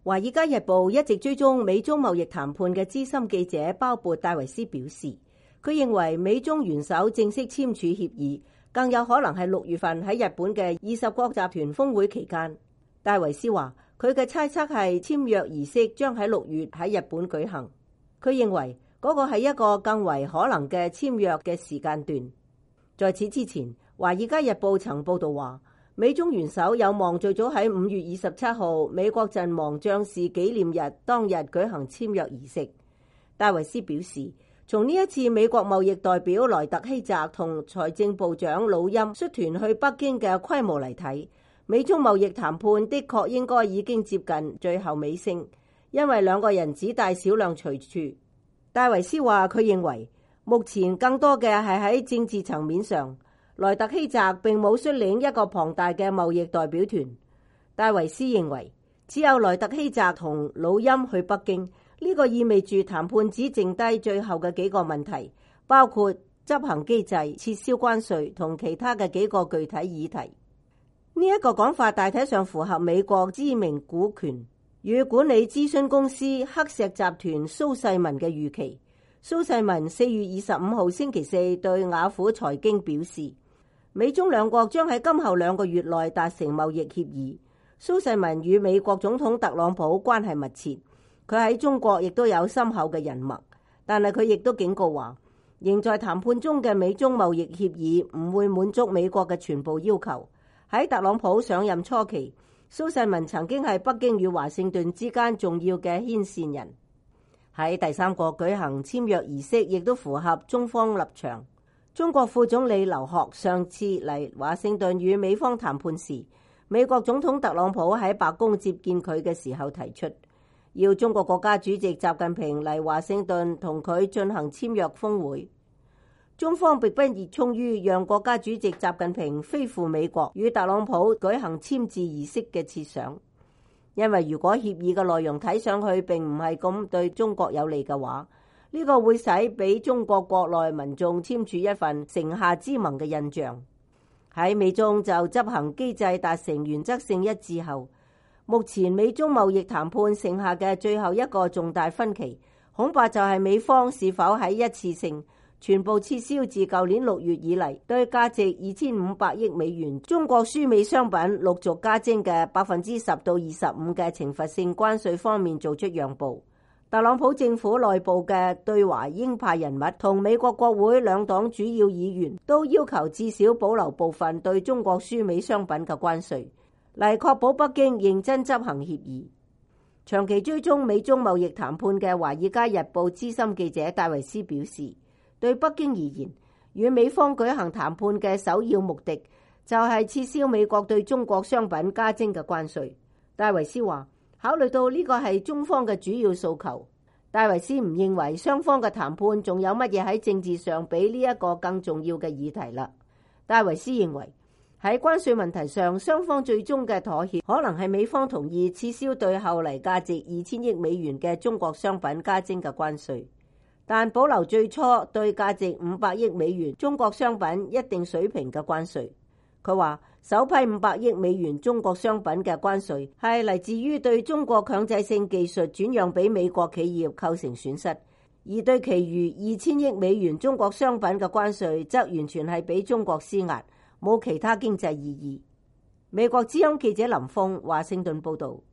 華爾街日報一直追蹤美中貿易談判嘅資深記者鮑勃戴維斯表示，佢認為美中元首正式簽署協議，更有可能係6月份喺日本嘅20國集團峰會期間。戴維斯話，佢嘅猜測係簽約儀式將喺6月喺日本舉行。佢認為嗰個係一個更為可能嘅簽約嘅時間段。在此之前，華爾街日報曾報道話，美中元首有望最早喺5月27號美國陣亡將士紀念日當日舉行簽約儀式。戴維斯表示，從呢一次美國貿易代表萊特希澤同財政部長魯欽率團去北京嘅規模嚟睇，美中貿易談判的確應該已經接近最後尾聲，因為兩個人只帶少量隨處。戴維斯話，佢認為目前更多嘅係喺政治層面上，萊特希澤並冇率領一個龐大嘅貿易代表團。戴維斯認為只有萊特希澤同魯欽去北京，呢個意味住談判只剩低最後嘅幾個問題，包括執行機制、撤銷關稅同其他嘅幾個具體議題。呢一個講法大體上符合美國知名股權與管理諮詢公司黑石集團蘇世民嘅預期。蘇世民4月25號星期四對雅虎財經表示，美中兩國將喺今後2個月內達成貿易協議。蘇世民與美國總統特朗普關係密切，佢喺中國亦都有深厚嘅人脈，但係佢亦都警告話，仍在談判中嘅美中貿易協議唔會滿足美國嘅全部要求。喺特朗普上任初期，蘇世民曾經係北京與華盛頓之間重要嘅牽線人。喺第3個舉行簽約儀式，亦都符合中方立場。中國副總理劉鶴上次嚟華盛頓與美方談判時，美國總統特朗普喺白宮接見佢嘅時候提出，要中國國家主席習近平嚟華盛頓同佢進行簽約峰會。中方並不熱衷於讓國家主席習近平飛赴美國與特朗普舉行簽字儀式嘅設想，因為如果協議嘅內容睇上去並唔係咁對中國有利嘅話，呢個會使俾中國國內民眾簽署一份城下之盟嘅印象。喺美中就執行機制達成原則性一致後，目前美中貿易談判剩下嘅最後一個重大分歧，恐怕就係美方是否喺一次性全部撤銷自舊年6月以嚟對價值2500億美元中國輸美商品陸續加徵嘅10%到25%嘅懲罰性關稅方面做出讓步。特朗普政府內部嘅對華鷹派人物同美國國會兩黨主要議員都要求至少保留部分對中國輸美商品嘅關稅，嚟確保北京認真執行協議。長期追蹤美中貿易談判嘅《華爾街日報》資深記者戴維斯表示，對北京而言，與美方舉行談判嘅首要目的就係撤銷美國對中國商品加徵嘅關稅。戴維斯話，考慮到呢個係中方嘅主要訴求，戴維斯唔認為雙方嘅談判仲有乜嘢喺政治上比呢一個更重要嘅議題啦。戴維斯認為喺關稅問題上，雙方最終嘅妥協可能係美方同意撤銷對後嚟價值2000億美元嘅中國商品加徵嘅關稅，但保留最初對價值500億美元中國商品一定水平嘅關稅。佢話首批500億美元中國商品嘅關稅係嚟自於對中國強制性技術轉讓俾美國企業構成損失，而對其餘2000億美元中國商品嘅關稅則完全係俾中國施壓，冇其他經濟意義。美國之音記者林峰華盛頓報道。